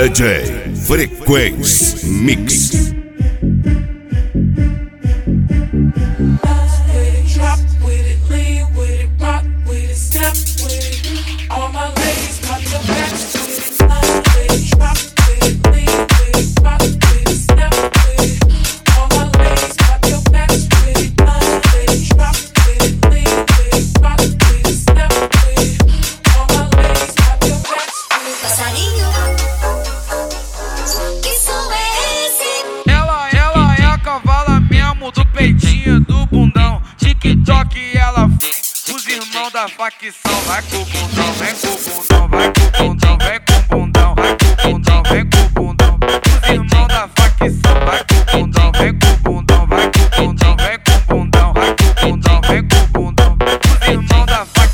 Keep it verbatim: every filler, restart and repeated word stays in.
D J Frequência Mix. Do peitinho, do bundão, TikTok ela f... Os irmãos da facção, vai com o bundão, vem com